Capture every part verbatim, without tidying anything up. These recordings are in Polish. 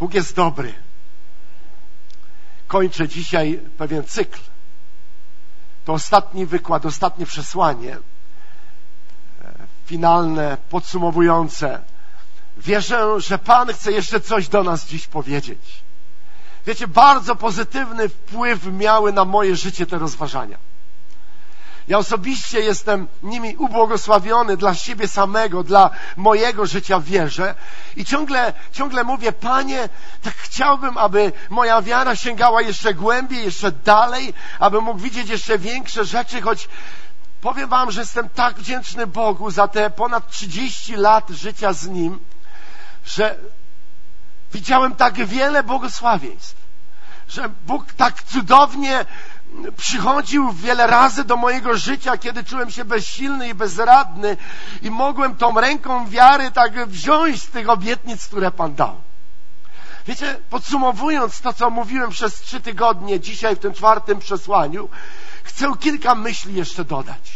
Bóg jest dobry. Kończę dzisiaj pewien cykl. To ostatni wykład, ostatnie przesłanie, finalne, podsumowujące. Wierzę, że Pan chce jeszcze coś do nas dziś powiedzieć. Wiecie, bardzo pozytywny wpływ miały na moje życie te rozważania. Ja osobiście jestem nimi ubłogosławiony dla siebie samego, dla mojego życia w wierze i ciągle, ciągle mówię, Panie, tak chciałbym, aby moja wiara sięgała jeszcze głębiej, jeszcze dalej, abym mógł widzieć jeszcze większe rzeczy, choć powiem wam, że jestem tak wdzięczny Bogu za te ponad trzydzieści lat życia z Nim, że widziałem tak wiele błogosławieństw, że Bóg tak cudownie przychodził wiele razy do mojego życia, kiedy czułem się bezsilny i bezradny i mogłem tą ręką wiary tak wziąć z tych obietnic, które Pan dał. Wiecie, podsumowując to, co mówiłem przez trzy tygodnie, dzisiaj w tym czwartym przesłaniu, chcę kilka myśli jeszcze dodać.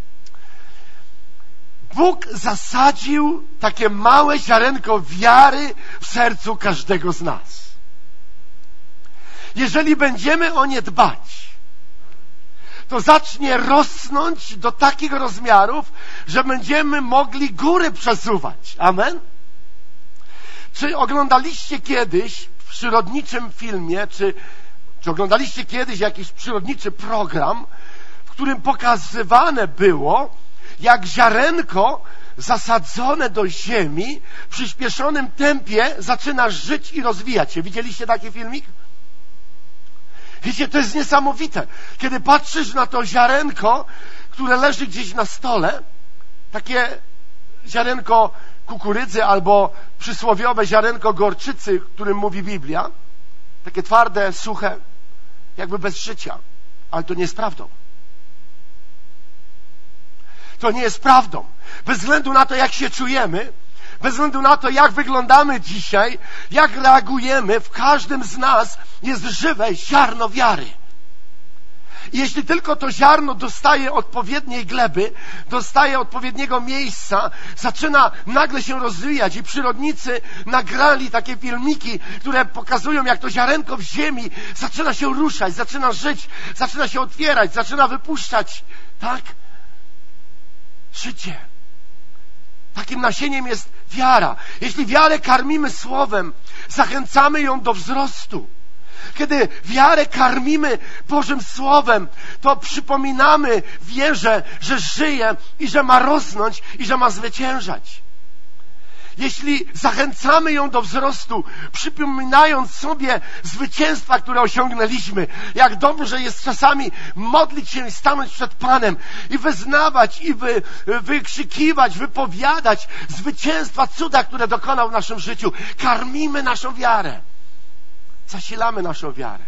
Bóg zasadził takie małe ziarenko wiary w sercu każdego z nas. Jeżeli będziemy o nie dbać, to zacznie rosnąć do takich rozmiarów, że będziemy mogli góry przesuwać. Amen? Czy oglądaliście kiedyś w przyrodniczym filmie, czy, czy oglądaliście kiedyś jakiś przyrodniczy program, w którym pokazywane było, jak ziarenko zasadzone do ziemi w przyspieszonym tempie zaczyna żyć i rozwijać się. Widzieliście taki filmik? Wiecie, to jest niesamowite. Kiedy patrzysz na to ziarenko, które leży gdzieś na stole, takie ziarenko kukurydzy albo przysłowiowe ziarenko gorczycy, o którym mówi Biblia, takie twarde, suche, jakby bez życia. Ale to nie jest prawdą. To nie jest prawdą. Bez względu na to, jak się czujemy, bez względu na to, jak wyglądamy dzisiaj, jak reagujemy, w każdym z nas jest żywe ziarno wiary. I jeśli tylko to ziarno dostaje odpowiedniej gleby, dostaje odpowiedniego miejsca, zaczyna nagle się rozwijać i przyrodnicy nagrali takie filmiki, które pokazują, jak to ziarenko w ziemi zaczyna się ruszać, zaczyna żyć, zaczyna się otwierać, zaczyna wypuszczać, tak? Życie. Takim nasieniem jest wiara. Jeśli wiarę karmimy słowem, zachęcamy ją do wzrostu. Kiedy wiarę karmimy Bożym Słowem, to przypominamy wierze, że żyje i że ma rosnąć i że ma zwyciężać. Jeśli zachęcamy ją do wzrostu, przypominając sobie zwycięstwa, które osiągnęliśmy, jak dobrze jest czasami modlić się i stanąć przed Panem i wyznawać, i wy, wykrzykiwać, wypowiadać zwycięstwa, cuda, które dokonał w naszym życiu. Karmimy naszą wiarę. Zasilamy naszą wiarę.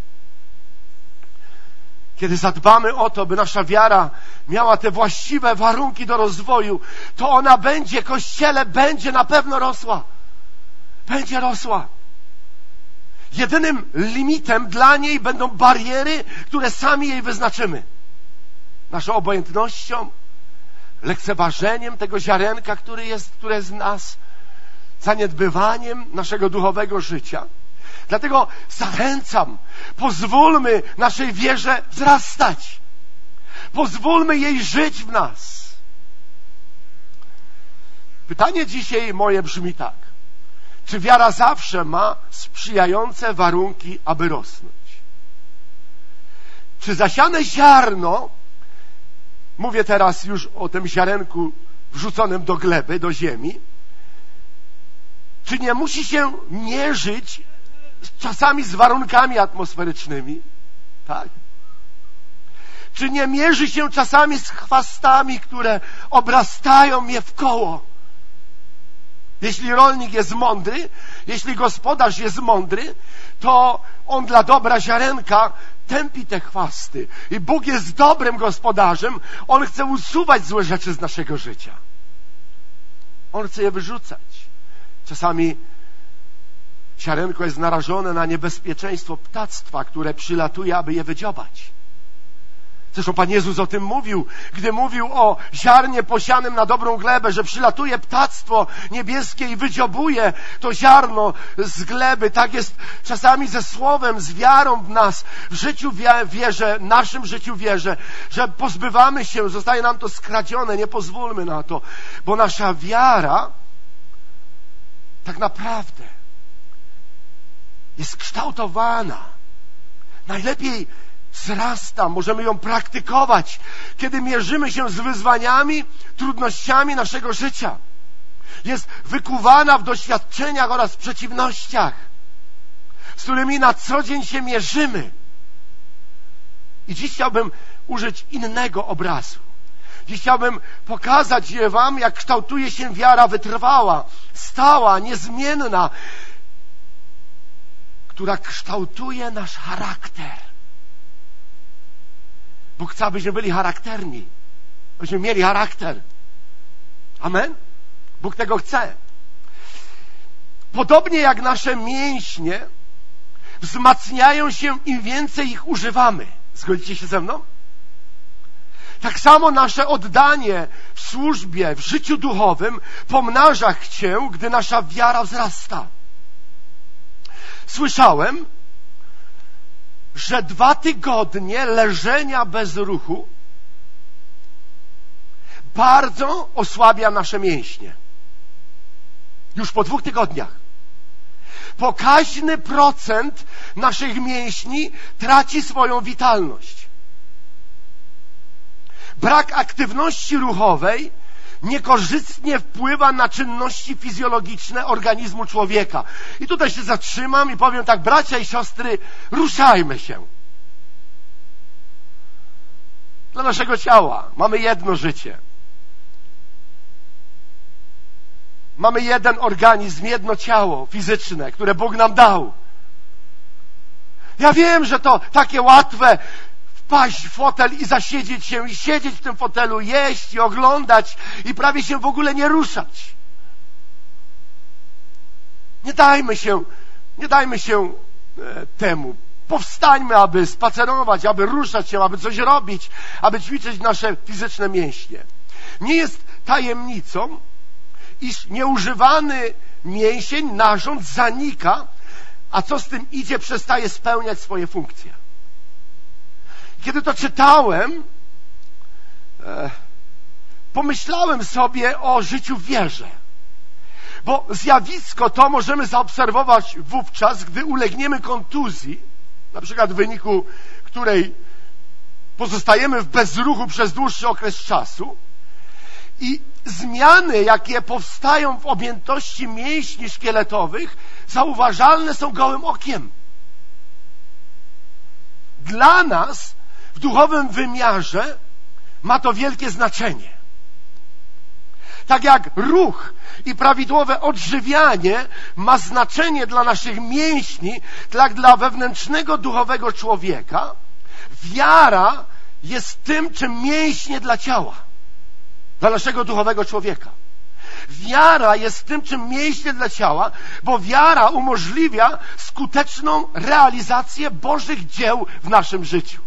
Kiedy zadbamy o to, by nasza wiara miała te właściwe warunki do rozwoju, to ona będzie, Kościele, będzie na pewno rosła. Będzie rosła. Jedynym limitem dla niej będą bariery, które sami jej wyznaczymy. Naszą obojętnością, lekceważeniem tego ziarenka, który jest, które jest w nas, zaniedbywaniem naszego duchowego życia. Dlatego zachęcam, pozwólmy naszej wierze wzrastać. Pozwólmy jej żyć w nas. Pytanie dzisiaj moje brzmi tak. Czy wiara zawsze ma sprzyjające warunki, aby rosnąć? Czy zasiane ziarno, mówię teraz już o tym ziarenku wrzuconym do gleby, do ziemi, czy nie musi się mierzyć czasami z warunkami atmosferycznymi? Tak? Czy nie mierzy się czasami z chwastami, które obrastają mnie w koło? Jeśli rolnik jest mądry, jeśli gospodarz jest mądry, to on dla dobra ziarenka tępi te chwasty. I Bóg jest dobrym gospodarzem. On chce usuwać złe rzeczy z naszego życia. On chce je wyrzucać. Czasami ziarenko jest narażone na niebezpieczeństwo ptactwa, które przylatuje, aby je wydziobać. Zresztą Pan Jezus o tym mówił, gdy mówił o ziarnie posianym na dobrą glebę, że przylatuje ptactwo niebieskie i wydziobuje to ziarno z gleby. Tak jest czasami ze słowem, z wiarą w nas, w życiu wierzę, naszym życiu wierzę, że pozbywamy się, zostaje nam to skradzione, nie pozwólmy na to, bo nasza wiara tak naprawdę jest kształtowana. Najlepiej wzrasta, możemy ją praktykować, kiedy mierzymy się z wyzwaniami, trudnościami naszego życia. Jest wykuwana w doświadczeniach oraz przeciwnościach, z którymi na co dzień się mierzymy. I dziś chciałbym użyć innego obrazu. Dziś chciałbym pokazać wam, jak kształtuje się wiara wytrwała, stała, niezmienna, która kształtuje nasz charakter. Bóg chce, abyśmy byli charakterni, abyśmy mieli charakter. Amen? Bóg tego chce. Podobnie jak nasze mięśnie wzmacniają się, im więcej ich używamy. Zgodzicie się ze mną? Tak samo nasze oddanie w służbie, w życiu duchowym pomnaża się, gdy nasza wiara wzrasta. Słyszałem, że dwa tygodnie leżenia bez ruchu bardzo osłabia nasze mięśnie. Już po dwóch tygodniach pokaźny procent naszych mięśni traci swoją witalność. Brak aktywności ruchowej niekorzystnie wpływa na czynności fizjologiczne organizmu człowieka. I tutaj się zatrzymam i powiem tak, bracia i siostry, ruszajmy się. Dla naszego ciała mamy jedno życie. Mamy jeden organizm, jedno ciało fizyczne, które Bóg nam dał. Ja wiem, że to takie łatwe wpaść w fotel i zasiedzieć się i siedzieć w tym fotelu, jeść i oglądać i prawie się w ogóle nie ruszać. Nie dajmy się, nie dajmy się e, temu. Powstańmy, aby spacerować, aby ruszać się, aby coś robić, aby ćwiczyć nasze fizyczne mięśnie. Nie jest tajemnicą, iż nieużywany mięsień, narząd zanika, a co z tym idzie, przestaje spełniać swoje funkcje. Kiedy to czytałem, e, pomyślałem sobie o życiu w wierze. Bo zjawisko to możemy zaobserwować wówczas, gdy ulegniemy kontuzji, na przykład w wyniku której pozostajemy w bezruchu przez dłuższy okres czasu, i zmiany, jakie powstają w objętości mięśni szkieletowych, zauważalne są gołym okiem. Dla nas w duchowym wymiarze ma to wielkie znaczenie. Tak jak ruch i prawidłowe odżywianie ma znaczenie dla naszych mięśni, tak dla wewnętrznego duchowego człowieka, wiara jest tym, czym mięśnie dla ciała, dla naszego duchowego człowieka. Wiara jest tym, czym mięśnie dla ciała, bo wiara umożliwia skuteczną realizację Bożych dzieł w naszym życiu.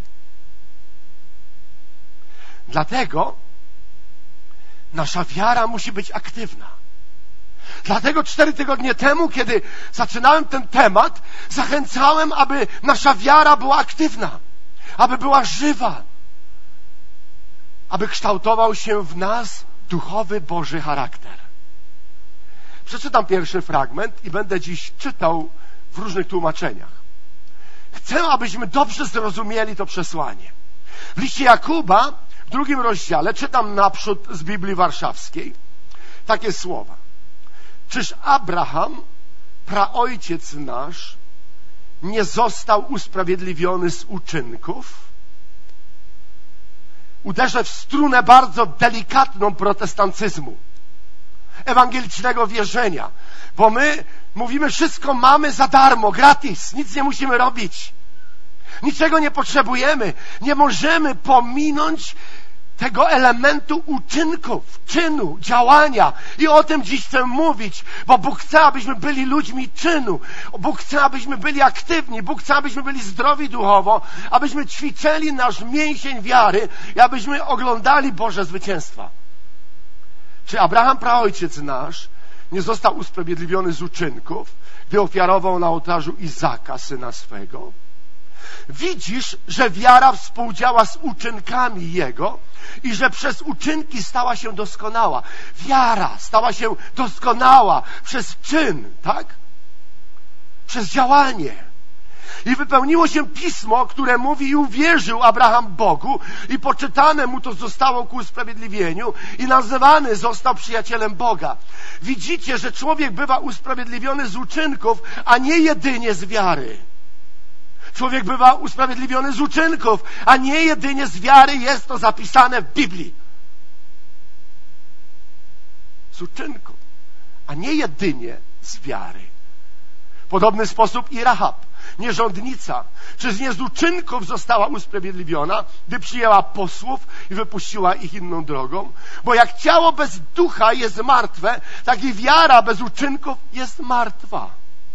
Dlatego nasza wiara musi być aktywna. Dlatego cztery tygodnie temu, kiedy zaczynałem ten temat, zachęcałem, aby nasza wiara była aktywna, aby była żywa, aby kształtował się w nas duchowy Boży charakter. Przeczytam pierwszy fragment i będę dziś czytał w różnych tłumaczeniach. Chcę, abyśmy dobrze zrozumieli to przesłanie. W liście Jakuba, w drugim rozdziale, czytam naprzód z Biblii Warszawskiej takie słowa. Czyż Abraham, praojciec nasz, nie został usprawiedliwiony z uczynków? Uderzę w strunę bardzo delikatną protestantyzmu, ewangelicznego wierzenia, bo my mówimy, wszystko mamy za darmo, gratis, nic nie musimy robić, niczego nie potrzebujemy, nie możemy pominąć tego elementu uczynków, czynu, działania. I o tym dziś chcę mówić, bo Bóg chce, abyśmy byli ludźmi czynu. Bóg chce, abyśmy byli aktywni. Bóg chce, abyśmy byli zdrowi duchowo, abyśmy ćwiczyli nasz mięsień wiary i abyśmy oglądali Boże zwycięstwa. Czy Abraham, praojciec nasz, nie został usprawiedliwiony z uczynków, gdy ofiarował na ołtarzu Izaka, syna swego? Widzisz, że wiara współdziała z uczynkami Jego i że przez uczynki stała się doskonała. Wiara stała się doskonała przez czyn, tak? Przez działanie. I wypełniło się Pismo, które mówi: i uwierzył Abraham Bogu i poczytane mu to zostało ku usprawiedliwieniu i nazywany został przyjacielem Boga. Widzicie, że człowiek bywa usprawiedliwiony z uczynków, a nie jedynie z wiary. Człowiek bywa usprawiedliwiony z uczynków, a nie jedynie z wiary. Jest to zapisane w Biblii. Z uczynków, a nie jedynie z wiary. W podobny sposób i Rahab, nierządnica, czy nie z uczynków została usprawiedliwiona, gdy przyjęła posłów i wypuściła ich inną drogą? Bo jak ciało bez ducha jest martwe, tak i wiara bez uczynków jest martwa.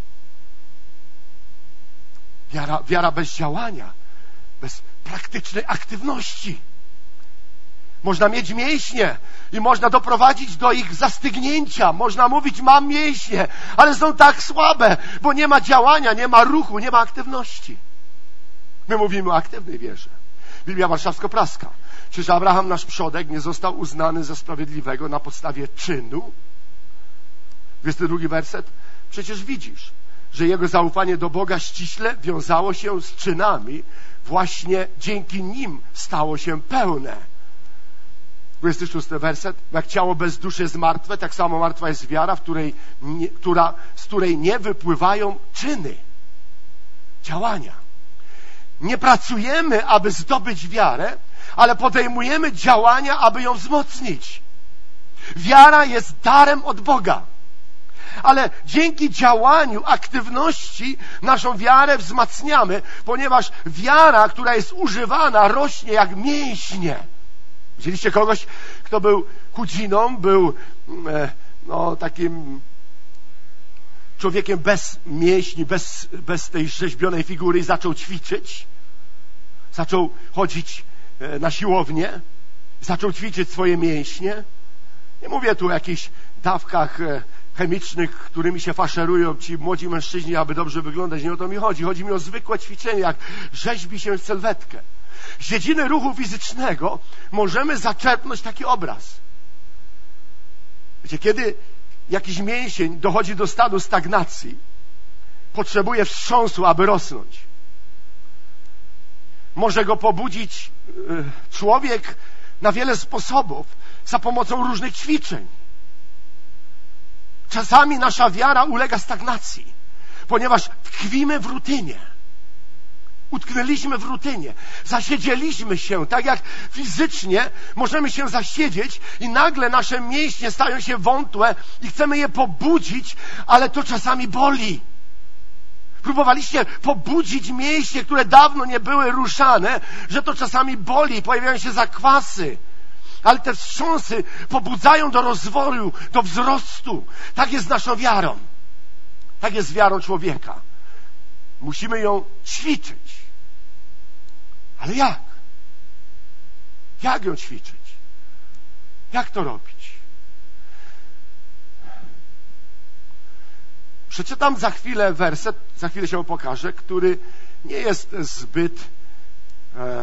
Wiara, wiara bez działania, bez praktycznej aktywności. Można mieć mięśnie i można doprowadzić do ich zastygnięcia. Można mówić: mam mięśnie, ale są tak słabe, bo nie ma działania, nie ma ruchu, nie ma aktywności. My mówimy o aktywnej wierze. Biblia Warszawsko-Praska. Czyż Abraham, nasz przodek, nie został uznany za sprawiedliwego na podstawie czynu? dwudziesty drugi werset. Przecież widzisz, że jego zaufanie do Boga ściśle wiązało się z czynami. Właśnie dzięki nim stało się pełne. dwudziesty szósty werset. Jak ciało bez duszy jest martwe, tak samo martwa jest wiara, w której nie, która, z której nie wypływają czyny, działania. Nie pracujemy, aby zdobyć wiarę, ale podejmujemy działania, aby ją wzmocnić. Wiara jest darem od Boga. Ale dzięki działaniu, aktywności naszą wiarę wzmacniamy, ponieważ wiara, która jest używana, rośnie jak mięśnie. Widzieliście kogoś, kto był chudziną, był e, no, takim człowiekiem bez mięśni, bez, bez tej rzeźbionej figury i zaczął ćwiczyć? Zaczął chodzić e, na siłownię? Zaczął ćwiczyć swoje mięśnie? Nie mówię tu o jakichś dawkach e, chemicznych, którymi się faszerują ci młodzi mężczyźni, aby dobrze wyglądać. Nie o to mi chodzi. Chodzi mi o zwykłe ćwiczenie, jak rzeźbi się sylwetkę. Z dziedziny ruchu fizycznego możemy zaczerpnąć taki obraz. Wiecie, kiedy jakiś mięsień dochodzi do stanu stagnacji, potrzebuje wstrząsu, aby rosnąć. Może go pobudzić człowiek na wiele sposobów, za pomocą różnych ćwiczeń. Czasami nasza wiara ulega stagnacji, ponieważ tkwimy w rutynie. Utknęliśmy w rutynie. Zasiedzieliśmy się, tak jak fizycznie możemy się zasiedzieć i nagle nasze mięśnie stają się wątłe i chcemy je pobudzić, ale to czasami boli. Próbowaliście pobudzić mięśnie, które dawno nie były ruszane, że to czasami boli, pojawiają się zakwasy. Ale te wstrząsy pobudzają do rozwoju, do wzrostu. Tak jest z naszą wiarą. Tak jest z wiarą człowieka. Musimy ją ćwiczyć. Ale jak? Jak ją ćwiczyć? Jak to robić? Przeczytam za chwilę werset, za chwilę się pokażę, który nie jest zbyt e,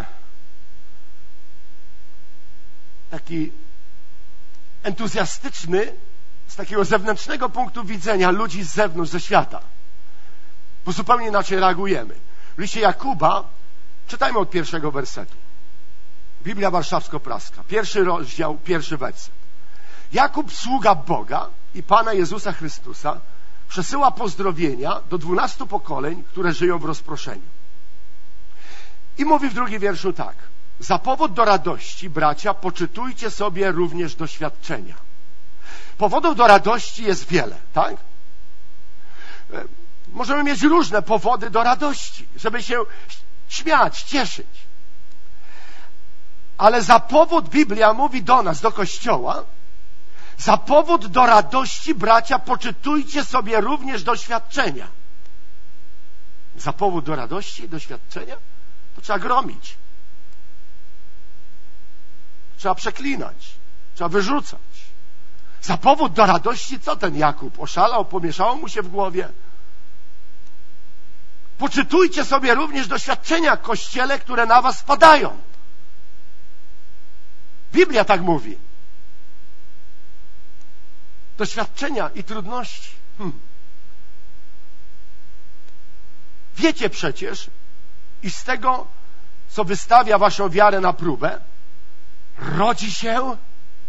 taki entuzjastyczny z takiego zewnętrznego punktu widzenia ludzi z zewnątrz, ze świata. Bo zupełnie inaczej reagujemy. W liście Jakuba, czytajmy od pierwszego wersetu. Biblia Warszawsko-Praska, pierwszy rozdział, pierwszy werset. Jakub, sługa Boga i Pana Jezusa Chrystusa, przesyła pozdrowienia do dwunastu pokoleń, które żyją w rozproszeniu. I mówi w drugim wierszu tak. Za powód do radości, bracia, poczytujcie sobie również doświadczenia. Powodów do radości jest wiele, tak? Możemy mieć różne powody do radości, żeby się śmiać, cieszyć. Ale za powód, Biblia mówi do nas, do Kościoła, za powód do radości, bracia, poczytujcie sobie również doświadczenia. Za powód do radości i doświadczenia? To trzeba gromić. Trzeba przeklinać. Trzeba wyrzucać. Za powód do radości, co ten Jakub? Oszalał, pomieszało mu się w głowie. Poczytujcie sobie również doświadczenia, Kościele, które na was spadają. Biblia tak mówi. Doświadczenia i trudności. Hmm. Wiecie przecież, iż z tego, co wystawia waszą wiarę na próbę, rodzi się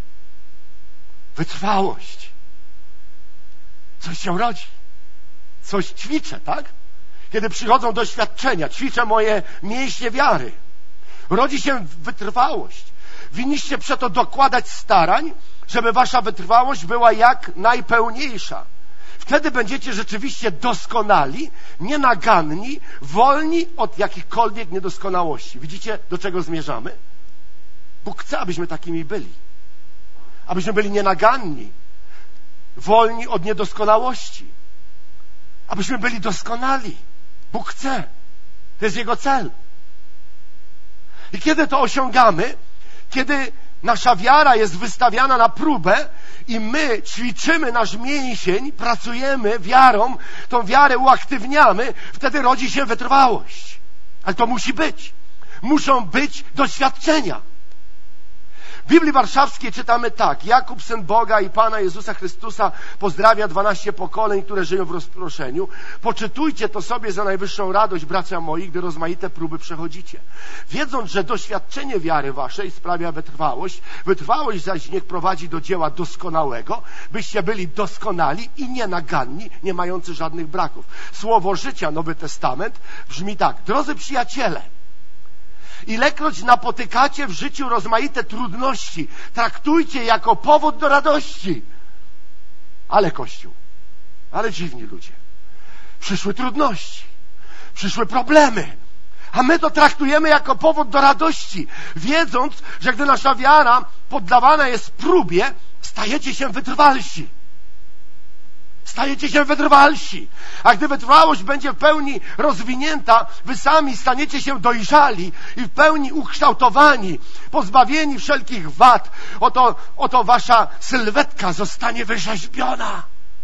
wytrwałość. Coś się rodzi. Coś ćwiczę, tak? Kiedy przychodzą doświadczenia, ćwiczę moje mięśnie wiary. Rodzi się wytrwałość. Winniście przeto dokładać starań, żeby wasza wytrwałość była jak najpełniejsza. Wtedy będziecie rzeczywiście doskonali, nienaganni, wolni od jakichkolwiek niedoskonałości. Widzicie, do czego zmierzamy? Bóg chce, abyśmy takimi byli. Abyśmy byli nienaganni, wolni od niedoskonałości. Abyśmy byli doskonali. Bóg chce. To jest Jego cel. I kiedy to osiągamy, kiedy nasza wiara jest wystawiana na próbę i my ćwiczymy nasz mięsień, pracujemy wiarą, tą wiarę uaktywniamy, wtedy rodzi się wytrwałość. Ale to musi być. Muszą być doświadczenia. W Biblii Warszawskiej czytamy tak. Jakub, Syn Boga i Pana Jezusa Chrystusa, pozdrawia dwanaście pokoleń, które żyją w rozproszeniu. Poczytujcie to sobie za najwyższą radość, bracia moi, gdy rozmaite próby przechodzicie. Wiedząc, że doświadczenie wiary waszej sprawia wytrwałość, wytrwałość zaś niech prowadzi do dzieła doskonałego, byście byli doskonali i nienaganni, nie mający żadnych braków. Słowo życia, Nowy Testament, brzmi tak. Drodzy przyjaciele, ilekroć napotykacie w życiu rozmaite trudności, traktujcie jako powód do radości. Ale Kościół, ale dziwni ludzie. Przyszły trudności, przyszły problemy, a my to traktujemy jako powód do radości, wiedząc, że gdy nasza wiara poddawana jest próbie, stajecie się wytrwalsi. Stajecie się wytrwalsi. A gdy wytrwałość będzie w pełni rozwinięta, wy sami staniecie się dojrzali i w pełni ukształtowani, pozbawieni wszelkich wad. Oto, oto wasza sylwetka zostanie wyrzeźbiona.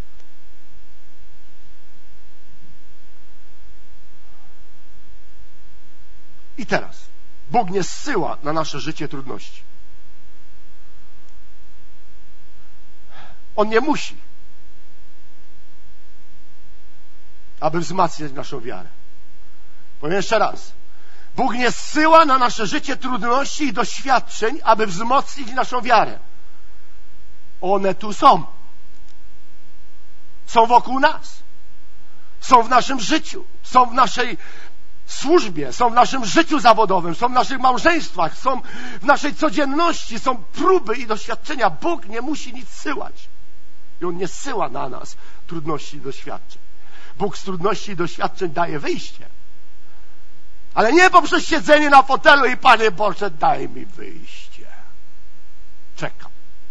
I teraz Bóg nie zsyła na nasze życie trudności. On nie musi, aby wzmacniać naszą wiarę. Powiem jeszcze raz. Bóg nie zsyła na nasze życie trudności i doświadczeń, aby wzmocnić naszą wiarę. One tu są. Są wokół nas. Są w naszym życiu. Są w naszej służbie. Są w naszym życiu zawodowym. Są w naszych małżeństwach. Są w naszej codzienności. Są próby i doświadczenia. Bóg nie musi nic zsyłać. I On nie zsyła na nas trudności i doświadczeń. Bóg z trudności i doświadczeń daje wyjście. Ale nie poprzez siedzenie na fotelu i Panie Boże, daj mi wyjście. Czekam.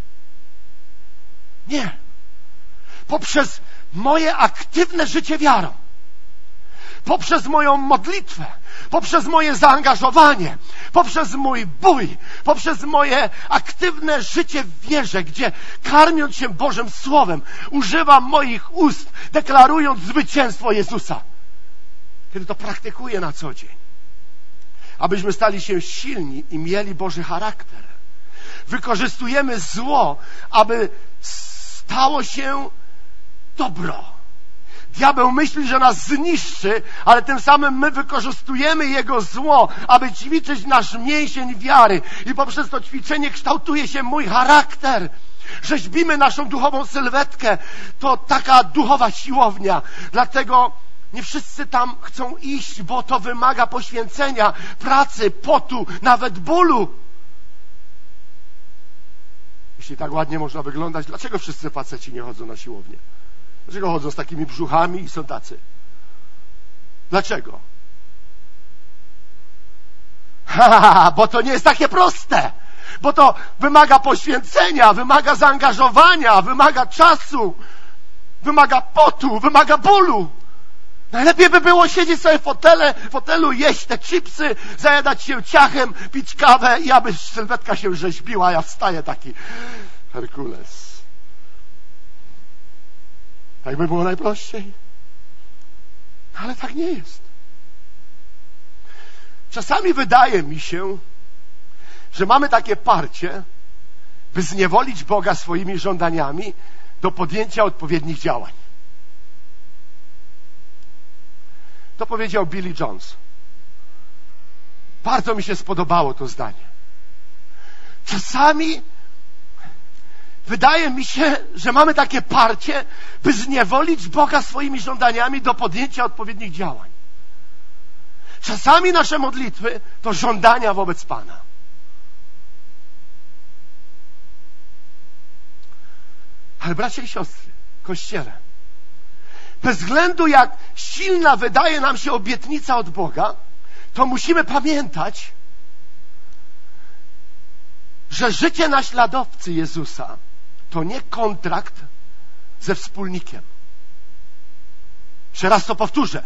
Nie. Poprzez moje aktywne życie wiarą. Poprzez moją modlitwę. Poprzez moje zaangażowanie. Poprzez mój bój. Poprzez moje aktywne życie w wierze, gdzie karmiąc się Bożym Słowem, używam moich ust, deklarując zwycięstwo Jezusa. Kiedy to praktykuję na co dzień. Abyśmy stali się silni i mieli Boży charakter. Wykorzystujemy zło, aby stało się dobro. Diabeł myśli, że nas zniszczy, ale tym samym my wykorzystujemy jego zło, aby ćwiczyć nasz mięsień wiary. I poprzez to ćwiczenie kształtuje się mój charakter. Rzeźbimy naszą duchową sylwetkę. To taka duchowa siłownia. Dlatego nie wszyscy tam chcą iść, bo to wymaga poświęcenia, pracy, potu, nawet bólu. Jeśli tak ładnie można wyglądać, dlaczego wszyscy faceci nie chodzą na siłownię? Dlaczego chodzą z takimi brzuchami i są tacy? Dlaczego? Ha, bo to nie jest takie proste. Bo to wymaga poświęcenia, wymaga zaangażowania, wymaga czasu, wymaga potu, wymaga bólu. Najlepiej by było siedzieć sobie w fotele, fotelu, jeść te chipsy, zajadać się ciachem, pić kawę i aby sylwetka się rzeźbiła, a ja wstaję taki Herkules. Tak by było najprościej. Ale tak nie jest. Czasami wydaje mi się, że mamy takie parcie, by zniewolić Boga swoimi żądaniami do podjęcia odpowiednich działań. To powiedział Billy Jones. Bardzo mi się spodobało to zdanie. Czasami wydaje mi się, że mamy takie parcie, by zniewolić Boga swoimi żądaniami do podjęcia odpowiednich działań. Czasami nasze modlitwy to żądania wobec Pana. Ale bracia i siostry, Kościele, bez względu jak silna wydaje nam się obietnica od Boga, to musimy pamiętać, że życie naśladowcy Jezusa to nie kontrakt ze wspólnikiem. Jeszcze raz to powtórzę.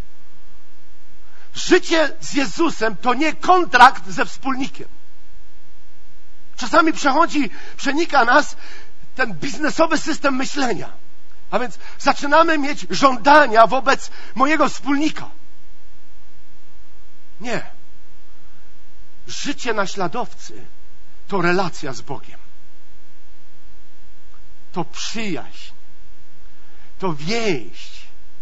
Życie z Jezusem to nie kontrakt ze wspólnikiem. Czasami przechodzi, przenika nas ten biznesowy system myślenia. A więc zaczynamy mieć żądania wobec mojego wspólnika. Nie. Życie naśladowcy to relacja z Bogiem. To przyjaźń. To więź.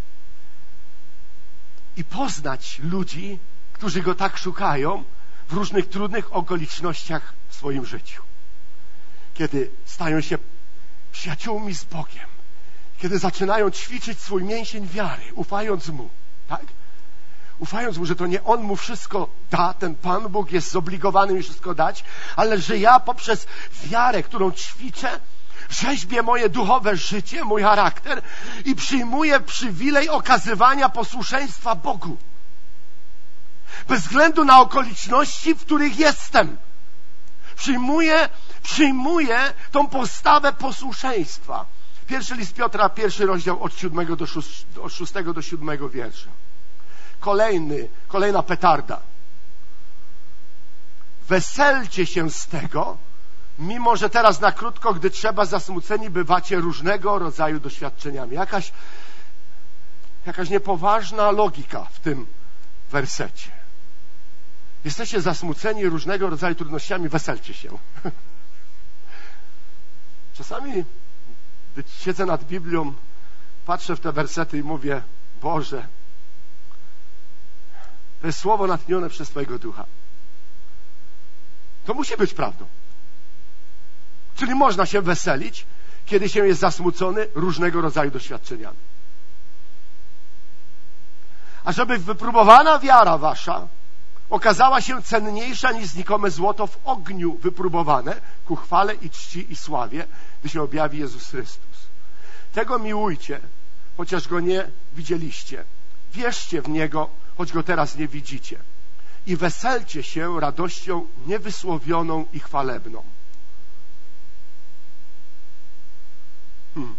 I poznać ludzi, którzy Go tak szukają w różnych trudnych okolicznościach w swoim życiu. Kiedy stają się przyjaciółmi z Bogiem. Kiedy zaczynają ćwiczyć swój mięsień wiary, ufając Mu. Tak? Ufając Mu, że to nie On mu wszystko da, ten Pan Bóg jest zobligowany mi wszystko dać, ale że ja poprzez wiarę, którą ćwiczę, rzeźbię moje duchowe życie, mój charakter i przyjmuję przywilej okazywania posłuszeństwa Bogu. Bez względu na okoliczności, w których jestem. Przyjmuję, przyjmuję tą postawę posłuszeństwa. Pierwszy list Piotra, pierwszy rozdział od siódmego do szóstego, od szóstego do siódmego wiersza. Kolejny, kolejna petarda. Weselcie się z tego, mimo że teraz na krótko, gdy trzeba, zasmuceni bywacie różnego rodzaju doświadczeniami. Jakaś, jakaś niepoważna logika w tym wersecie. Jesteście zasmuceni różnego rodzaju trudnościami, weselcie się. Czasami, gdy siedzę nad Biblią, patrzę w te wersety i mówię, Boże, to jest słowo natchnione przez Twojego Ducha. To musi być prawdą. Czyli można się weselić, kiedy się jest zasmucony różnego rodzaju doświadczeniami. A żeby wypróbowana wiara wasza okazała się cenniejsza niż znikome złoto w ogniu wypróbowane ku chwale i czci i sławie, gdy się objawi Jezus Chrystus. Tego miłujcie, chociaż Go nie widzieliście. Wierzcie w Niego, choć Go teraz nie widzicie. I weselcie się radością niewysłowioną i chwalebną. Hmm.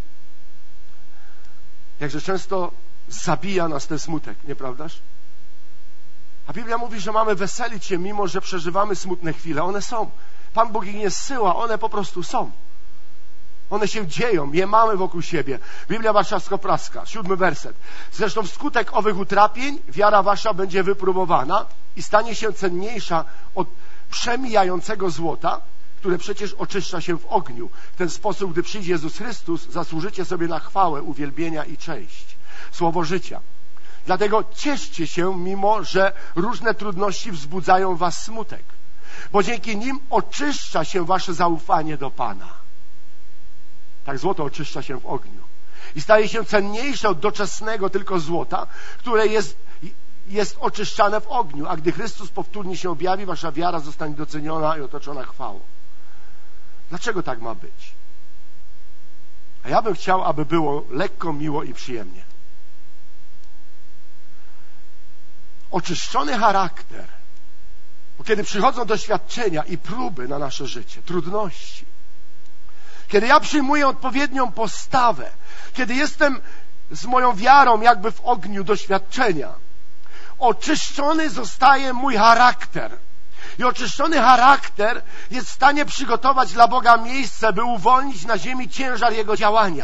Jakże często zabija nas ten smutek, nieprawdaż? A Biblia mówi, że mamy weselić się, mimo że przeżywamy smutne chwile. One są. Pan Bóg ich nie zsyła, one po prostu są. One się dzieją, je mamy wokół siebie. Biblia Warszawsko-Praska, siódmy werset. Zresztą wskutek owych utrapień wiara wasza będzie wypróbowana i stanie się cenniejsza od przemijającego złota, które przecież oczyszcza się w ogniu. W ten sposób, gdy przyjdzie Jezus Chrystus, zasłużycie sobie na chwałę, uwielbienia i cześć. Słowo życia. Dlatego cieszcie się, mimo że różne trudności wzbudzają was smutek, bo dzięki nim oczyszcza się wasze zaufanie do Pana. Tak złoto oczyszcza się w ogniu i staje się cenniejsze od doczesnego tylko złota, które jest, jest oczyszczane w ogniu, a gdy Chrystus powtórnie się objawi, wasza wiara zostanie doceniona i otoczona chwałą. Dlaczego tak ma być? A ja bym chciał, aby było lekko, miło i przyjemnie. Oczyszczony charakter Bo kiedy przychodzą doświadczenia i próby na nasze życie, trudności, kiedy ja przyjmuję odpowiednią postawę, kiedy jestem z moją wiarą jakby w ogniu doświadczenia, oczyszczony zostaje mój charakter. I oczyszczony charakter jest w stanie przygotować dla Boga miejsce, by uwolnić na ziemi ciężar Jego działania.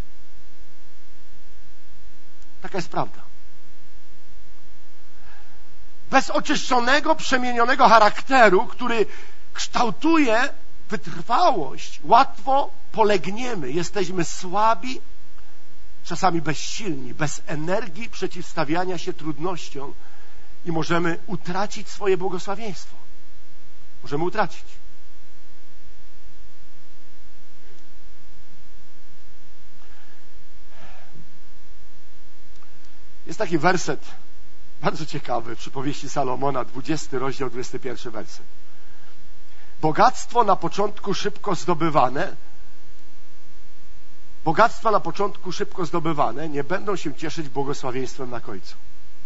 Taka jest prawda. Bez oczyszczonego, przemienionego charakteru, który kształtuje wytrwałość, łatwo polegniemy. Jesteśmy słabi, czasami bezsilni, bez energii przeciwstawiania się trudnościom i możemy utracić swoje błogosławieństwo. Możemy utracić. Jest taki werset bardzo ciekawy w przypowieści Salomona, dwudziesty rozdział, dwudziesty pierwszy werset. Bogactwo na początku szybko zdobywane, bogactwa na początku szybko zdobywane nie będą się cieszyć błogosławieństwem na końcu.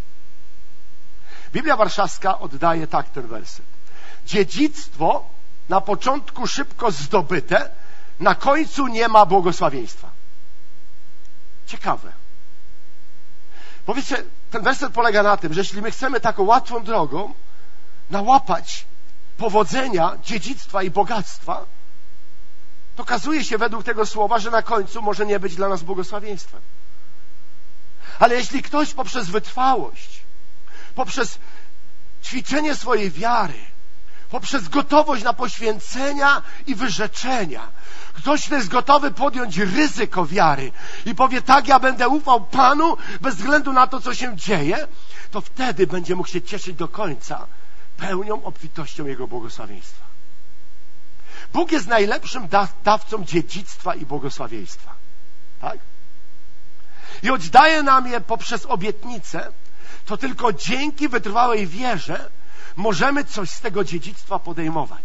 Biblia Warszawska oddaje tak ten werset. Dziedzictwo na początku szybko zdobyte, na końcu nie ma błogosławieństwa. Ciekawe. Bo wiecie, ten werset polega na tym, że jeśli my chcemy taką łatwą drogą nałapać powodzenia, dziedzictwa i bogactwa, to okazuje się według tego słowa, że na końcu może nie być dla nas błogosławieństwem. Ale jeśli ktoś poprzez wytrwałość, poprzez ćwiczenie swojej wiary, poprzez gotowość na poświęcenia i wyrzeczenia, ktoś, kto jest gotowy podjąć ryzyko wiary i powie, tak, ja będę ufał Panu bez względu na to, co się dzieje, to wtedy będzie mógł się cieszyć do końca pełnią obfitością Jego błogosławieństwa. Bóg jest najlepszym da- dawcą dziedzictwa i błogosławieństwa. Tak? I choć daje nam je poprzez obietnicę, to tylko dzięki wytrwałej wierze możemy coś z tego dziedzictwa podejmować.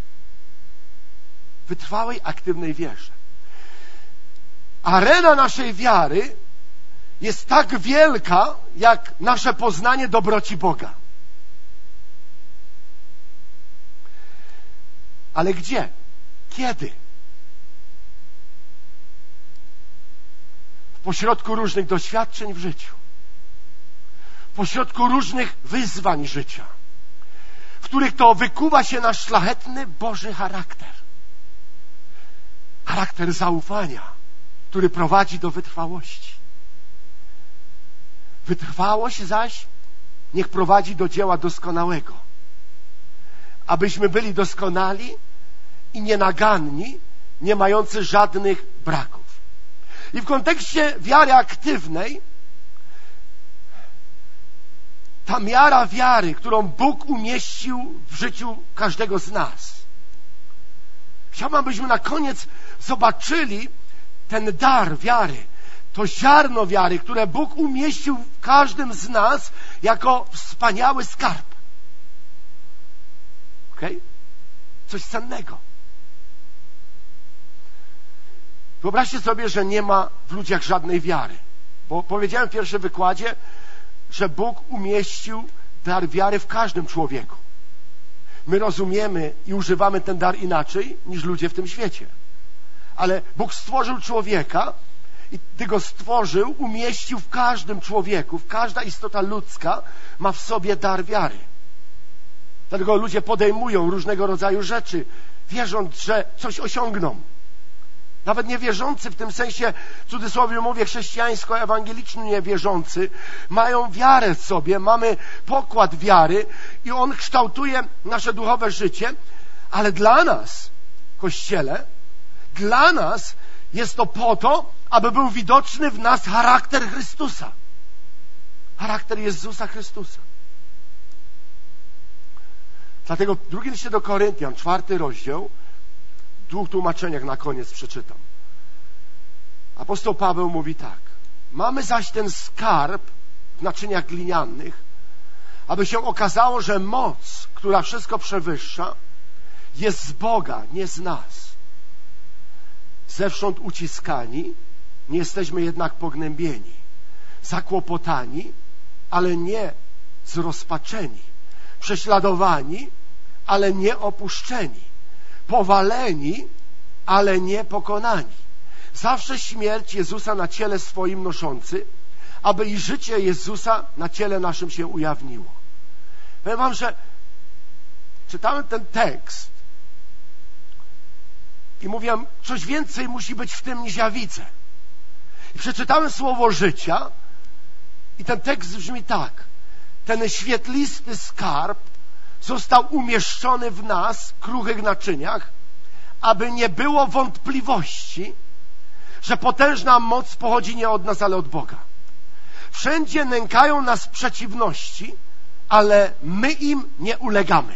Wytrwałej, aktywnej wierze. Arena naszej wiary jest tak wielka, jak nasze poznanie dobroci Boga. Ale gdzie? Kiedy? W pośrodku różnych doświadczeń w życiu. W pośrodku różnych wyzwań życia, w których to wykuwa się nasz szlachetny Boży charakter. Charakter zaufania, który prowadzi do wytrwałości. Wytrwałość zaś niech prowadzi do dzieła doskonałego, abyśmy byli doskonali i nienaganni, nie mający żadnych braków. I w kontekście wiary aktywnej ta miara wiary, którą Bóg umieścił w życiu każdego z nas. Chciałbym, abyśmy na koniec zobaczyli ten dar wiary, to ziarno wiary, które Bóg umieścił w każdym z nas jako wspaniały skarb. Okej? Okay? Coś cennego. Wyobraźcie sobie, że nie ma w ludziach żadnej wiary. Bo powiedziałem w pierwszym wykładzie, że Bóg umieścił dar wiary w każdym człowieku. My rozumiemy i używamy ten dar inaczej niż ludzie w tym świecie. Ale Bóg stworzył człowieka i gdy go stworzył, umieścił w każdym człowieku, każda istota ludzka ma w sobie dar wiary. Dlatego ludzie podejmują różnego rodzaju rzeczy, wierząc, że coś osiągną. Nawet niewierzący, w tym sensie, w cudzysłowie mówię, chrześcijańsko-ewangelicznie niewierzący, mają wiarę w sobie, mamy pokład wiary i on kształtuje nasze duchowe życie, ale dla nas, Kościele, dla nas jest to po to, aby był widoczny w nas charakter Chrystusa. Charakter Jezusa Chrystusa. Dlatego w drugim liście do Koryntian, czwarty rozdział, w dwóch tłumaczeniach na koniec przeczytam. Apostoł Paweł mówi tak. Mamy zaś ten skarb w naczyniach glinianych, aby się okazało, że moc, która wszystko przewyższa, jest z Boga, nie z nas. Zewsząd uciskani, nie jesteśmy jednak pognębieni, zakłopotani, ale nie zrozpaczeni, prześladowani, ale nie opuszczeni, powaleni, ale nie pokonani. Zawsze śmierć Jezusa na ciele swoim noszący, aby i życie Jezusa na ciele naszym się ujawniło. Powiem wam, że czytałem ten tekst i mówiłem, coś więcej musi być w tym, niż ja widzę. I przeczytałem słowo życia i ten tekst brzmi tak: ten świetlisty skarb został umieszczony w nas, kruchych naczyniach, aby nie było wątpliwości, że potężna moc pochodzi nie od nas, ale od Boga. Wszędzie nękają nas przeciwności, ale my im nie ulegamy.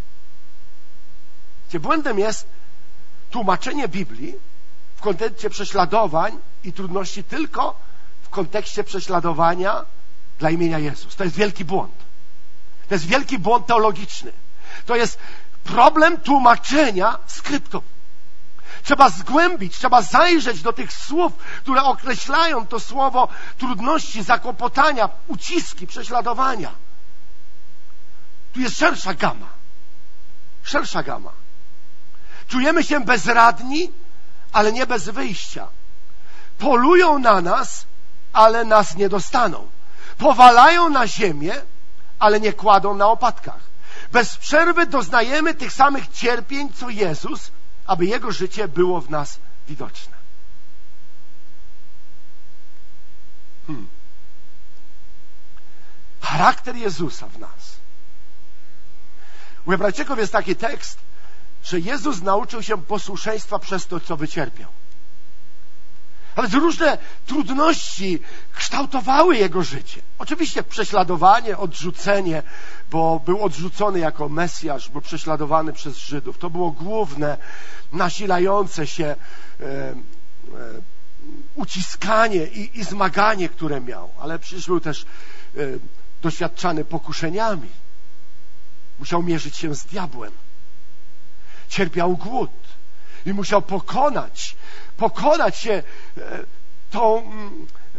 Gdzie błędem jest tłumaczenie Biblii w kontekście prześladowań i trudności tylko w kontekście prześladowania dla imienia Jezus. To jest wielki błąd. To jest wielki błąd teologiczny. To jest problem tłumaczenia skryptów. Trzeba zgłębić, trzeba zajrzeć do tych słów, które określają to słowo trudności, zakłopotania, uciski, prześladowania. Tu jest szersza gama. Szersza gama. Czujemy się bezradni, ale nie bez wyjścia. Polują na nas, ale nas nie dostaną. Powalają na ziemię, ale nie kładą na opadkach. Bez przerwy doznajemy tych samych cierpień, co Jezus, aby Jego życie było w nas widoczne. Hmm. Charakter Jezusa w nas. U Hebrajczyków jest taki tekst, że Jezus nauczył się posłuszeństwa przez to, co wycierpiał. Ale różne trudności kształtowały Jego życie. Oczywiście prześladowanie, odrzucenie, bo był odrzucony jako Mesjasz, był prześladowany przez Żydów. To było główne, nasilające się e, e, uciskanie i, i zmaganie, które miał. Ale przecież był też e, doświadczany pokuszeniami. Musiał mierzyć się z diabłem. Cierpiał głód i musiał pokonać pokonać się e, tą e,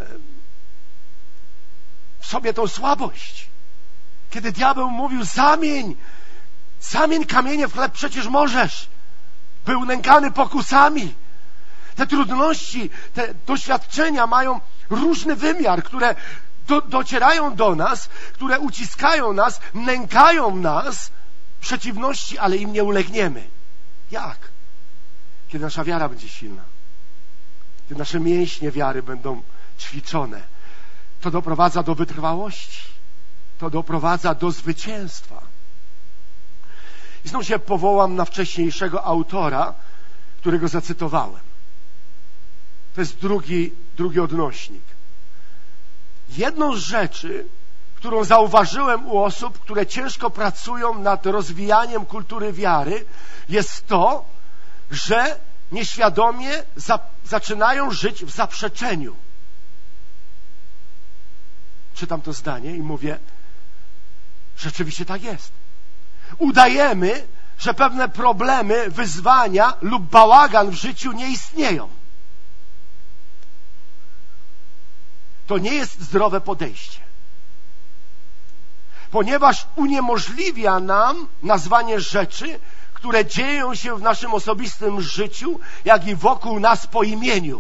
w sobie tą słabość. Kiedy diabeł mówił: zamień zamień kamienie w chleb, przecież możesz. Był nękany pokusami. Te trudności, te doświadczenia mają różny wymiar, które do, docierają do nas, które uciskają nas, nękają nas, przeciwności, ale im nie ulegniemy. Jak? Kiedy nasza wiara będzie silna, kiedy nasze mięśnie wiary będą ćwiczone, to doprowadza do wytrwałości, to doprowadza do zwycięstwa. I znów się powołam na wcześniejszego autora, którego zacytowałem. To jest drugi, drugi odnośnik. Jedną z rzeczy, którą zauważyłem u osób, które ciężko pracują nad rozwijaniem kultury wiary, jest to, że nieświadomie za, zaczynają żyć w zaprzeczeniu. Czytam to zdanie i mówię: rzeczywiście tak jest. Udajemy, że pewne problemy, wyzwania lub bałagan w życiu nie istnieją. To nie jest zdrowe podejście, ponieważ uniemożliwia nam nazwanie rzeczy, które dzieją się w naszym osobistym życiu, jak i wokół nas, po imieniu.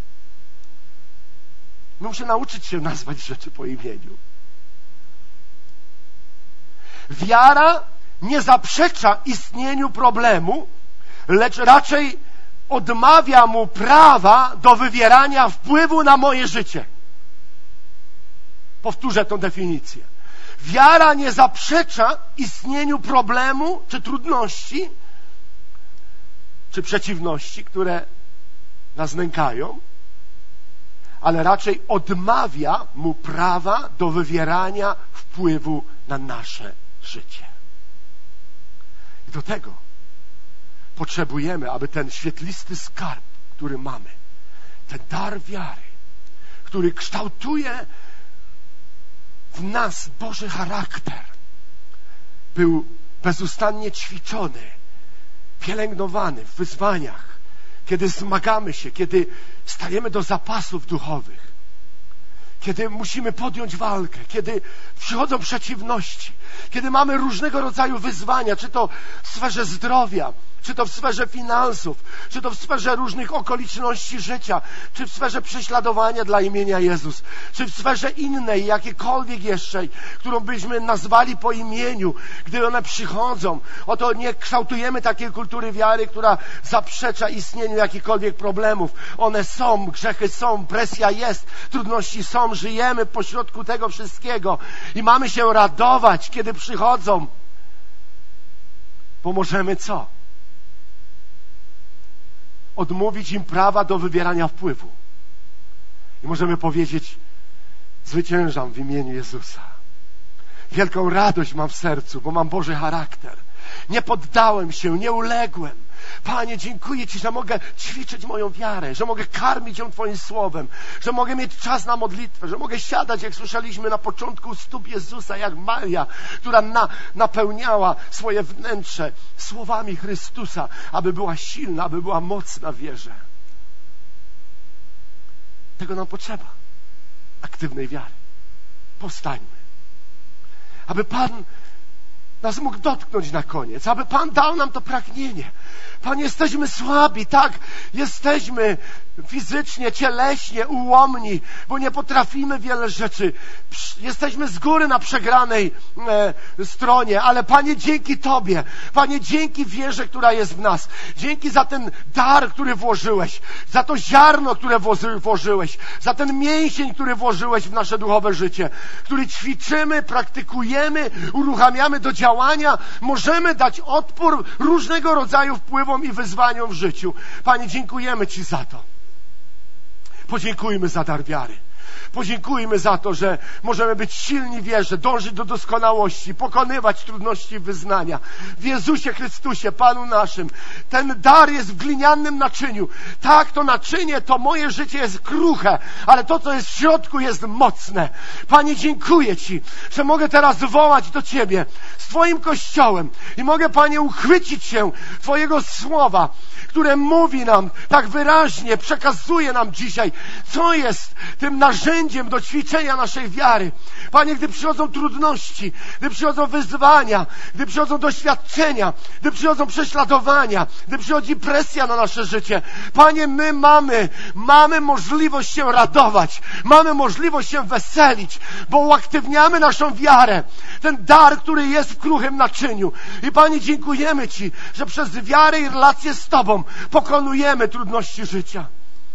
My musimy nauczyć się nazwać rzeczy po imieniu. Wiara nie zaprzecza istnieniu problemu, lecz raczej odmawia mu prawa do wywierania wpływu na moje życie. Powtórzę tę definicję. Wiara nie zaprzecza istnieniu problemu, czy trudności, czy przeciwności, które nas nękają, ale raczej odmawia mu prawa do wywierania wpływu na nasze życie. I do tego potrzebujemy, aby ten świetlisty skarb, który mamy, ten dar wiary, który kształtuje w nas Boży charakter, był bezustannie ćwiczony, pielęgnowany w wyzwaniach, kiedy zmagamy się, kiedy stajemy do zapasów duchowych, kiedy musimy podjąć walkę, kiedy przychodzą przeciwności, kiedy mamy różnego rodzaju wyzwania, czy to w sferze zdrowia, czy to w sferze finansów, czy to w sferze różnych okoliczności życia, czy w sferze prześladowania dla imienia Jezus, czy w sferze innej, jakiejkolwiek jeszcze, którą byśmy nazwali po imieniu, gdy one przychodzą. Oto nie kształtujemy takiej kultury wiary, która zaprzecza istnieniu jakichkolwiek problemów. One są, grzechy są, presja jest, trudności są, żyjemy pośrodku tego wszystkiego i mamy się radować, kiedy przychodzą. Bo możemy co? Odmówić im prawa do wywierania wpływu. I możemy powiedzieć: zwyciężam w imieniu Jezusa. Wielką radość mam w sercu, bo mam Boży charakter. Nie poddałem się, nie uległem. Panie, dziękuję Ci, że mogę ćwiczyć moją wiarę, że mogę karmić ją Twoim słowem, że mogę mieć czas na modlitwę, że mogę siadać, jak słyszeliśmy na początku, u stóp Jezusa, jak Maria, która na, napełniała swoje wnętrze słowami Chrystusa, aby była silna, aby była mocna w wierze. Tego nam potrzeba. Aktywnej wiary. Powstańmy. Aby Pan nas mógł dotknąć na koniec, aby Pan dał nam to pragnienie. Panie, jesteśmy słabi, tak, jesteśmy fizycznie, cieleśnie ułomni, bo nie potrafimy wiele rzeczy. Jesteśmy z góry na przegranej e, stronie, ale Panie, dzięki Tobie, Panie, dzięki wierze, która jest w nas, dzięki za ten dar, który włożyłeś, za to ziarno, które włożyłeś, za ten mięsień, który włożyłeś w nasze duchowe życie, który ćwiczymy, praktykujemy, uruchamiamy do działania, możemy dać odpór różnego rodzaju wpływom i wyzwaniom w życiu. Panie, dziękujemy Ci za to. Podziękujmy za dar wiary. Podziękujmy za to, że możemy być silni w wierze, dążyć do doskonałości, pokonywać trudności i wyznania. W Jezusie Chrystusie, Panu naszym. Ten dar jest w glinianym naczyniu. Tak, to naczynie, to moje życie jest kruche, ale to, co jest w środku, jest mocne. Panie, dziękuję Ci, że mogę teraz wołać do Ciebie z Twoim Kościołem i mogę, Panie, uchwycić się Twojego słowa, które mówi nam tak wyraźnie, przekazuje nam dzisiaj, co jest tym narzędziem do ćwiczenia naszej wiary. Panie, gdy przychodzą trudności, gdy przychodzą wyzwania, gdy przychodzą doświadczenia, gdy przychodzą prześladowania, gdy przychodzi presja na nasze życie, Panie, my mamy, mamy możliwość się radować, mamy możliwość się weselić, bo uaktywniamy naszą wiarę, ten dar, który jest w kruchym naczyniu. I Panie, dziękujemy Ci, że przez wiarę i relację z Tobą pokonujemy trudności życia.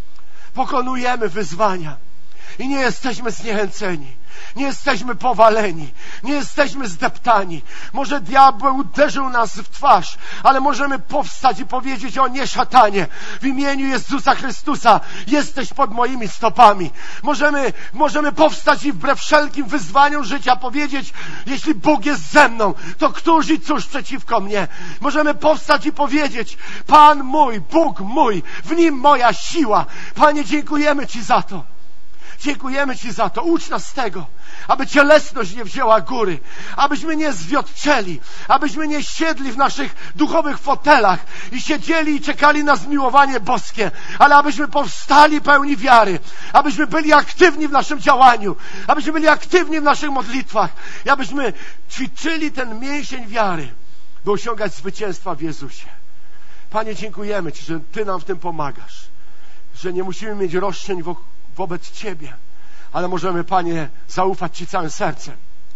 Pokonujemy wyzwania i nie jesteśmy zniechęceni, nie jesteśmy powaleni, nie jesteśmy zdeptani. Może diabeł uderzył nas w twarz, ale możemy powstać i powiedzieć: o nie, szatanie, w imieniu Jezusa Chrystusa jesteś pod moimi stopami. Możemy, możemy powstać i wbrew wszelkim wyzwaniom życia powiedzieć: jeśli Bóg jest ze mną, to któż i cóż przeciwko mnie? Możemy powstać i powiedzieć: Pan mój, Bóg mój, w Nim moja siła. Panie, dziękujemy Ci za to. Dziękujemy Ci za to. Ucz nas tego, aby cielesność nie wzięła góry, abyśmy nie zwiotczeli, abyśmy nie siedli w naszych duchowych fotelach i siedzieli i czekali na zmiłowanie boskie, ale abyśmy powstali pełni wiary, abyśmy byli aktywni w naszym działaniu, abyśmy byli aktywni w naszych modlitwach i abyśmy ćwiczyli ten mięsień wiary, by osiągać zwycięstwa w Jezusie. Panie, dziękujemy Ci, że Ty nam w tym pomagasz, że nie musimy mieć roszczeń wo- wobec Ciebie, ale możemy, Panie, zaufać Ci całym sercem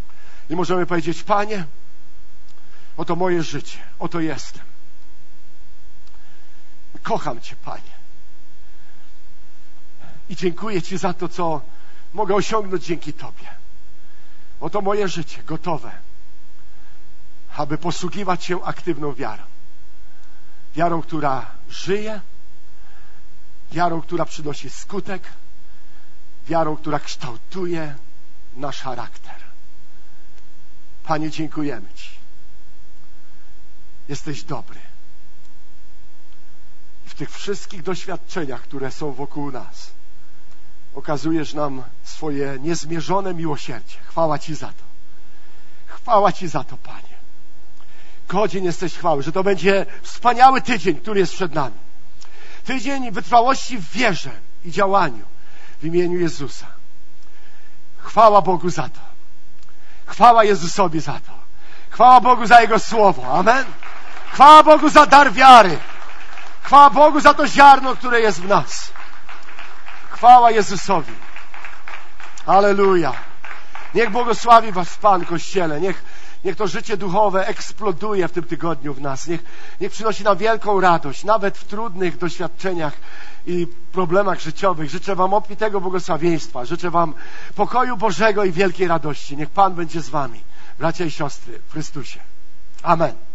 i możemy powiedzieć: Panie, oto moje życie, oto jestem. Kocham Cię, Panie, i dziękuję Ci za to, co mogę osiągnąć dzięki Tobie. Oto moje życie, gotowe, aby posługiwać się aktywną wiarą. Wiarą, która żyje, wiarą, która przynosi skutek, wiarą, która kształtuje nasz charakter. Panie, dziękujemy Ci. Jesteś dobry. I w tych wszystkich doświadczeniach, które są wokół nas, okazujesz nam swoje niezmierzone miłosierdzie. Chwała Ci za to. Chwała Ci za to, Panie. Godzien jesteś chwały, że to będzie wspaniały tydzień, który jest przed nami. Tydzień wytrwałości w wierze i działaniu w imieniu Jezusa. Chwała Bogu za to. Chwała Jezusowi za to. Chwała Bogu za Jego Słowo. Amen. Chwała Bogu za dar wiary. Chwała Bogu za to ziarno, które jest w nas. Chwała Jezusowi. Halleluja. Niech błogosławi was Pan, Kościele. Niech, niech to życie duchowe eksploduje w tym tygodniu w nas. Niech, niech przynosi nam wielką radość, nawet w trudnych doświadczeniach i problemach życiowych. Życzę wam obfitego błogosławieństwa. Życzę wam pokoju Bożego i wielkiej radości. Niech Pan będzie z wami, bracia i siostry w Chrystusie. Amen.